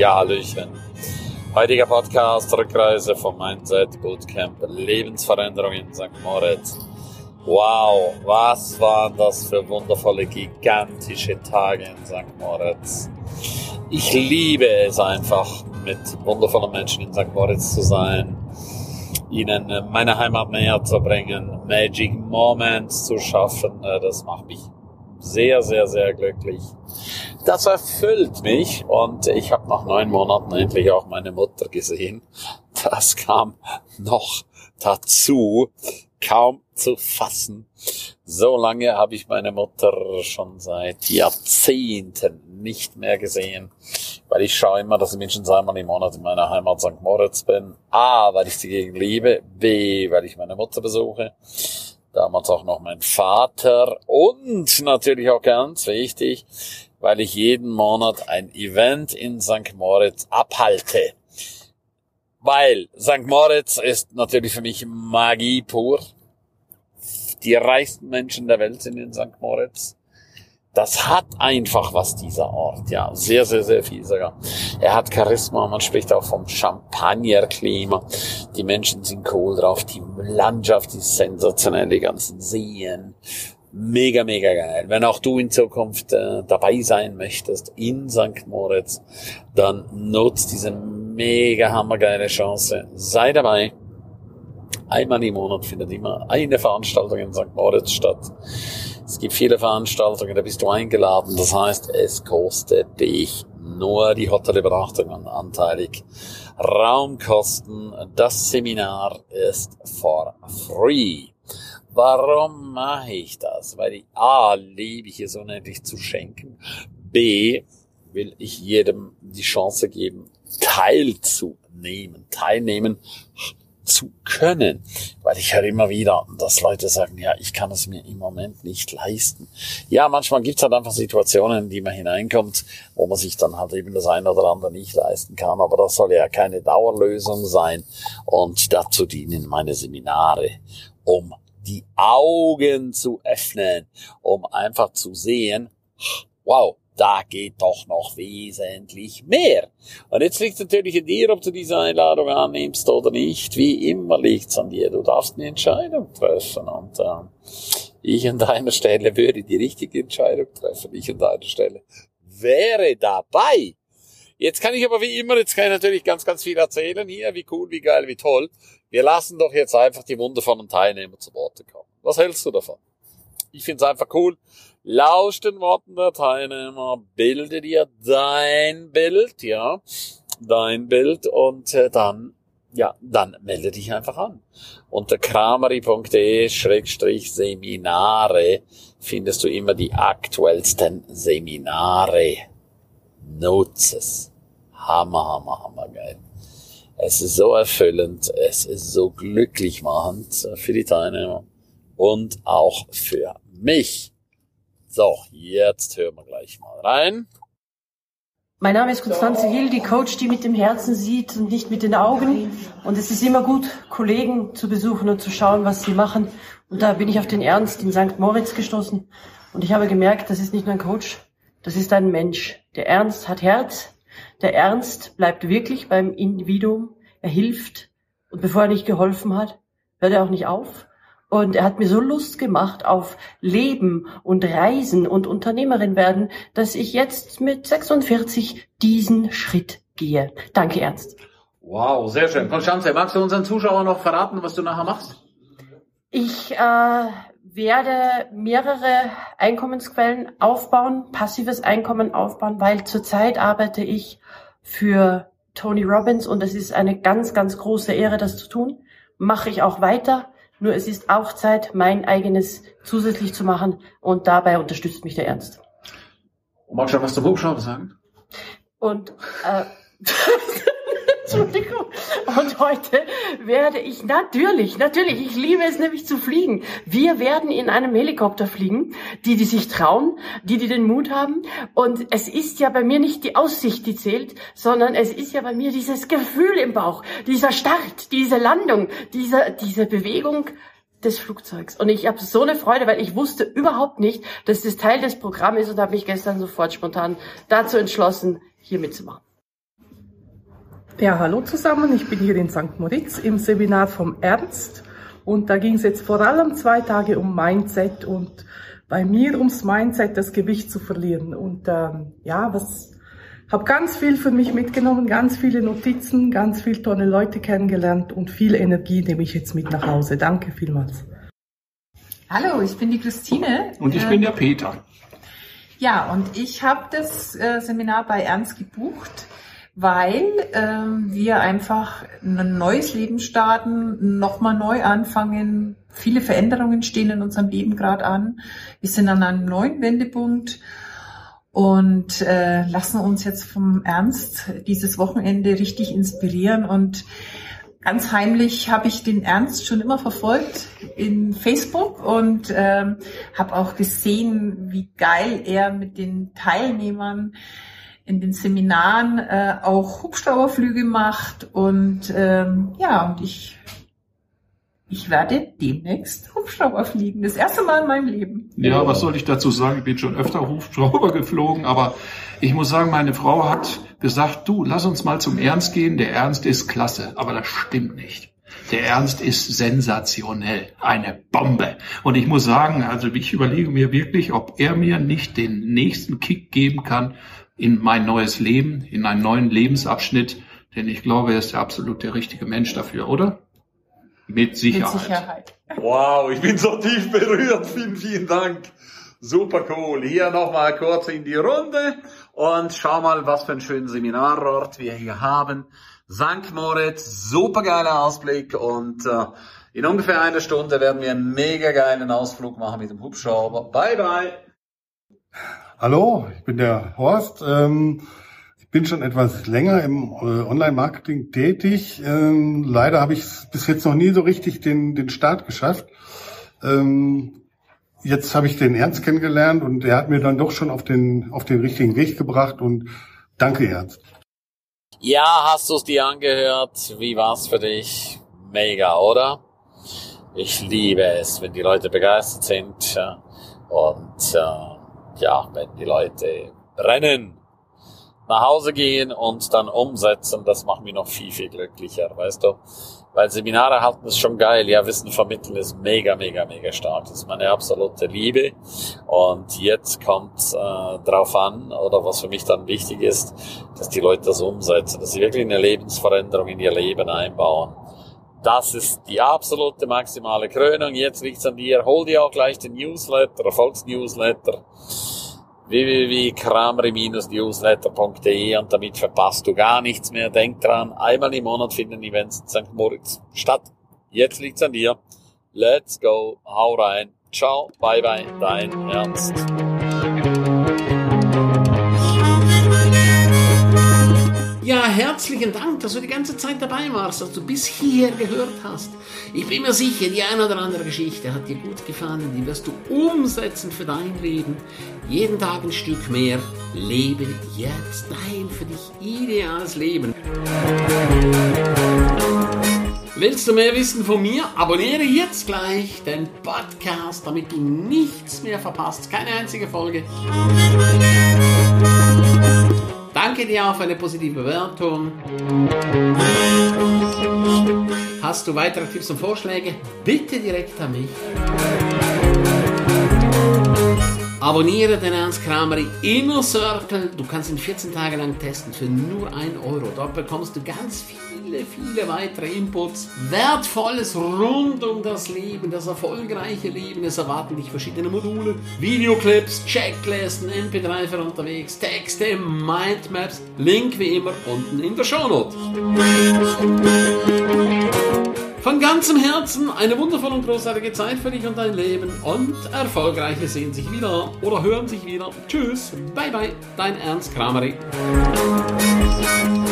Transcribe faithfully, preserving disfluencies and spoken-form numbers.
Ja, Hallöchen. Heutiger Podcast, Rückreise vom Mindset Bootcamp, Lebensveränderung in Sankt Moritz. Wow, was waren das für wundervolle, gigantische Tage in Sankt Moritz. Ich liebe es einfach, mit wundervollen Menschen in Sankt Moritz zu sein, ihnen meine Heimat näher zu bringen, Magic Moments zu schaffen. Das macht mich sehr, sehr, sehr glücklich. Das erfüllt mich und ich habe nach neun Monaten endlich auch meine Mutter gesehen. Das kam noch dazu, kaum zu fassen. So lange habe ich meine Mutter schon seit Jahrzehnten nicht mehr gesehen, weil ich schaue immer, dass ich mindestens einmal im Monat in meiner Heimat Sankt Moritz bin. A, weil ich die Gegend liebe, B, weil ich meine Mutter besuche. Damals auch noch mein Vater und natürlich auch ganz wichtig, weil ich jeden Monat ein Event in Sankt Moritz abhalte. Weil Sankt Moritz ist natürlich für mich Magie pur. Die reichsten Menschen der Welt sind in Sankt Moritz. Das hat einfach was, dieser Ort, ja, sehr, sehr, sehr viel sogar. Er hat Charisma, man spricht auch vom Champagnerklima. Die Menschen sind cool drauf, die Landschaft ist sensationell, die ganzen Seen. Mega, mega geil. Wenn auch du in Zukunft äh, dabei sein möchtest in Sankt Moritz, dann nutzt diese mega hammergeile Chance. Sei dabei. Einmal im Monat findet immer eine Veranstaltung in Sankt Moritz statt. Es gibt viele Veranstaltungen, da bist du eingeladen. Das heißt, es kostet dich nur die Hotelübernachtungen anteilig. Raumkosten, das Seminar ist for free. Warum mache ich das? Weil ich A, liebe ich es unendlich zu schenken. B, will ich jedem die Chance geben, teilzunehmen, teilnehmen zu können. Weil ich höre immer wieder, dass Leute sagen, ja, ich kann es mir im Moment nicht leisten. Ja, manchmal gibt es halt einfach Situationen, in die man hineinkommt, wo man sich dann halt eben das eine oder andere nicht leisten kann. Aber das soll ja keine Dauerlösung sein. Und dazu dienen meine Seminare, um die Augen zu öffnen, um einfach zu sehen, wow, da geht doch noch wesentlich mehr. Und jetzt liegt es natürlich an dir, ob du diese Einladung annimmst oder nicht. Wie immer liegt es an dir. Du darfst eine Entscheidung treffen. Und äh, ich an deiner Stelle würde die richtige Entscheidung treffen. Ich an deiner Stelle wäre dabei. Jetzt kann ich aber wie immer, jetzt kann ich natürlich ganz, ganz viel erzählen hier, wie cool, wie geil, wie toll. Wir lassen doch jetzt einfach die wundervollen Teilnehmer zu Worte kommen. Was hältst du davon? Ich finde es einfach cool. Lausch den Worten der Teilnehmer, bilde dir dein Bild, ja, dein Bild und äh, dann, ja, dann melde dich einfach an. Unter krameri.de Schrägstrich Seminare findest du immer die aktuellsten Seminare. Nutze es. Hammer, hammer, hammer geil. Es ist so erfüllend, es ist so glücklich machend für die Teilnehmer und auch für mich. So, jetzt hören wir gleich mal rein. Mein Name ist Constanze Hill, die Coach, die mit dem Herzen sieht und nicht mit den Augen. Und es ist immer gut, Kollegen zu besuchen und zu schauen, was sie machen. Und da bin ich auf den Ernst in Sankt Moritz gestoßen. Und ich habe gemerkt, das ist nicht nur ein Coach, das ist ein Mensch. Der Ernst hat Herz. Der Ernst bleibt wirklich beim Individuum. Er hilft. Und bevor er nicht geholfen hat, hört er auch nicht auf. Und er hat mir so Lust gemacht auf Leben und Reisen und Unternehmerin werden, dass ich jetzt mit sechsundvierzig diesen Schritt gehe. Danke, Ernst. Wow, sehr schön. Constanze, magst du unseren Zuschauern noch verraten, was du nachher machst? Ich äh, werde mehrere Einkommensquellen aufbauen, passives Einkommen aufbauen, weil zurzeit arbeite ich für Tony Robbins und es ist eine ganz, ganz große Ehre, das zu tun. Mache ich auch weiter. Nur es ist auch Zeit, mein eigenes zusätzlich zu machen und dabei unterstützt mich der Ernst. Und magst du was zum Hubschrauber sagen? Und, äh, Entschuldigung. Und heute werde ich natürlich, natürlich, ich liebe es nämlich zu fliegen. Wir werden in einem Helikopter fliegen, die, die sich trauen, die, die den Mut haben. Und es ist ja bei mir nicht die Aussicht, die zählt, sondern es ist ja bei mir dieses Gefühl im Bauch, dieser Start, diese Landung, diese, diese Bewegung des Flugzeugs. Und ich habe so eine Freude, weil ich wusste überhaupt nicht, dass das Teil des Programms ist und habe mich gestern sofort spontan dazu entschlossen, hier mitzumachen. Ja, hallo zusammen. Ich bin hier in Sankt Moritz im Seminar vom Ernst. Und da ging es jetzt vor allem zwei Tage um Mindset und bei mir ums Mindset, das Gewicht zu verlieren. Und ähm, ja, was habe ganz viel für mich mitgenommen, ganz viele Notizen, ganz viele tolle Leute kennengelernt und viel Energie nehme ich jetzt mit nach Hause. Danke vielmals. Hallo, ich bin die Christine. Und ich bin der Peter. Ja, und ich habe das äh, Seminar bei Ernst gebucht, weil ähm, wir einfach ein neues Leben starten, nochmal neu anfangen. Viele Veränderungen stehen in unserem Leben gerade an. Wir sind an einem neuen Wendepunkt und äh, lassen uns jetzt vom Ernst dieses Wochenende richtig inspirieren. Und ganz heimlich habe ich den Ernst schon immer verfolgt in Facebook und ähm, habe auch gesehen, wie geil er mit den Teilnehmern in den Seminaren äh, auch Hubschrauberflüge macht und ähm, ja, und ich ich werde demnächst Hubschrauber fliegen. Das erste Mal in meinem Leben. Ja, was soll ich dazu sagen? Ich bin schon öfter Hubschrauber geflogen, aber ich muss sagen, meine Frau hat gesagt, du, lass uns mal zum Ernst gehen. Der Ernst ist klasse, aber das stimmt nicht. Der Ernst ist sensationell, eine Bombe. Und ich muss sagen, also ich überlege mir wirklich, ob er mir nicht den nächsten Kick geben kann in mein neues Leben, in einen neuen Lebensabschnitt, denn ich glaube, er ist der absolut der richtige Mensch dafür, oder? Mit Sicherheit. Mit Sicherheit. Wow, ich bin so tief berührt. Vielen, vielen Dank. Super cool. Hier nochmal kurz in die Runde und schau mal, was für einen schönen Seminarort wir hier haben. Sankt Moritz, super geiler Ausblick und äh, in ungefähr einer Stunde werden wir einen mega geilen Ausflug machen mit dem Hubschrauber. Bye, bye. Hallo, ich bin der Horst. Ähm, ich bin schon etwas länger im äh, Online-Marketing tätig. Ähm, leider habe ich bis jetzt noch nie so richtig den, den Start geschafft. Ähm, jetzt habe ich den Ernst kennengelernt und er hat mir dann doch schon auf den, auf den richtigen Weg gebracht und danke, Ernst. Ja, hast du es dir angehört? Wie war's für dich? Mega, oder? Ich liebe es, wenn die Leute begeistert sind und äh, ja, wenn die Leute brennen, nach Hause gehen und dann umsetzen, das macht mich noch viel, viel glücklicher, weißt du? Weil Seminare halten ist schon geil, ja, Wissen vermitteln ist mega, mega, mega stark. Das ist meine absolute Liebe. Und jetzt kommt äh, drauf an, oder was für mich dann wichtig ist, dass die Leute das umsetzen, dass sie wirklich eine Lebensveränderung in ihr Leben einbauen. Das ist die absolute maximale Krönung. Jetzt liegt's an dir. Hol dir auch gleich den Newsletter, Erfolgsnewsletter, w w w punkt kramri newsletter punkt d e und damit verpasst du gar nichts mehr. Denk dran, einmal im Monat finden Events in Sankt Moritz statt. Jetzt liegt's an dir. Let's go. Hau rein. Ciao. Bye bye. Dein Ernst. Ja, herzlichen Dank, dass du die ganze Zeit dabei warst, dass du bis hierher gehört hast. Ich bin mir sicher, die eine oder andere Geschichte hat dir gut gefallen, die wirst du umsetzen für dein Leben. Jeden Tag ein Stück mehr. Lebe jetzt dein für dich ideales Leben. Willst du mehr wissen von mir? Abonniere jetzt gleich den Podcast, damit du nichts mehr verpasst. Keine einzige Folge. Danke dir auch für eine positive Bewertung. Hast du weitere Tipps und Vorschläge? Bitte direkt an mich. Abonniere den Ernst Kramri Inner Circle. Du kannst ihn vierzehn Tage lang testen für nur ein Euro. Dort bekommst du ganz viele, viele weitere Inputs. Wertvolles rund um das Leben, das erfolgreiche Leben. Es erwarten dich verschiedene Module, Videoclips, Checklisten, M P drei für unterwegs, Texte, Mindmaps. Link wie immer unten in der Shownote. Von ganzem Herzen eine wundervolle und großartige Zeit für dich und dein Leben und Erfolgreiche sehen sich wieder oder hören sich wieder. Tschüss, bye bye, dein Ernst Kramri.